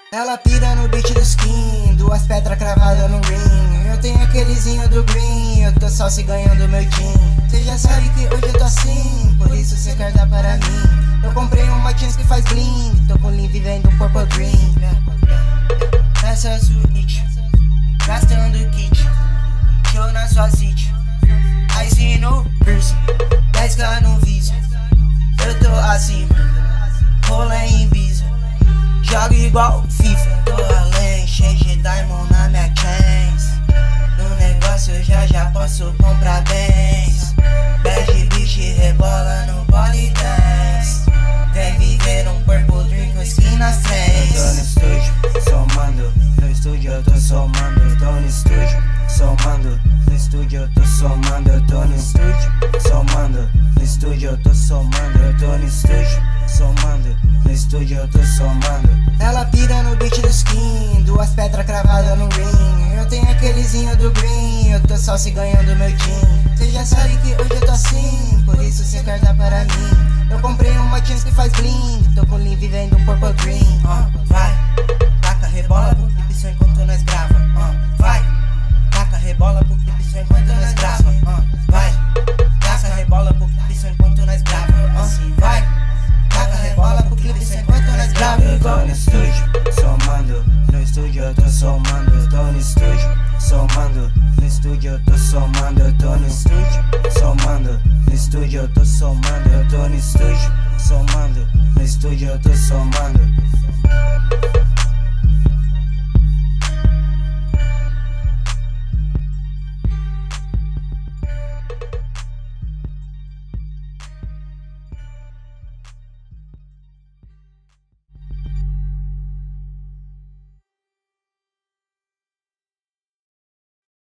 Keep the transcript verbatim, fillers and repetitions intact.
Ela pira no beat do skin, duas pedras cravadas no ring. Eu tenho aquelezinho do green, eu tô só se ganhando meu team. Cê já sabe que hoje eu tô assim, por isso cê quer dar para mim. Eu comprei uma jeans que faz bling, tô com o Lean vivendo um purple green. Essa é a suíte, gastando kit, show na sua city. Ice no piercing, dez k no visa. Eu tô acima, rola em Ibiza. Jogo igual FIFA, tô além, cheio de diamond na minha chains. No negócio eu já já posso comprar bens. Bad bitch rebola no body dance. Vem viver um purple drink com skin nas trens. Eu tô no estúdio, somando. No estúdio eu tô somando. Eu tô no estúdio, somando. No estúdio eu tô somando. Eu tô no estúdio, somando. No estúdio eu tô somando. Eu tô no estúdio, somando. No estúdio eu tô somando. Ela pira no beat do skin, duas pedras cravadas no ring. Eu tenho aquelezinho do green, eu tô só se ganhando meu team. Cê já sabe que hoje eu tô assim, por isso cê quer dar para mim. Eu comprei uma jeans que faz bling, tô com o Lean vivendo um purple green. uh, Vai, taca rebola pro clipe só enquanto nós grava. uh, Vai, taca rebola pro clipe só enquanto nós grava. uh, Vai, taca rebola pro clipe só enquanto nós grava. uh, Vai, taca rebola pro clipe só enquanto nós grava. Eu tô no estúdio, somando. No estúdio eu tô somando. Eu tô no estúdio, somando. No estúdio eu tô somando.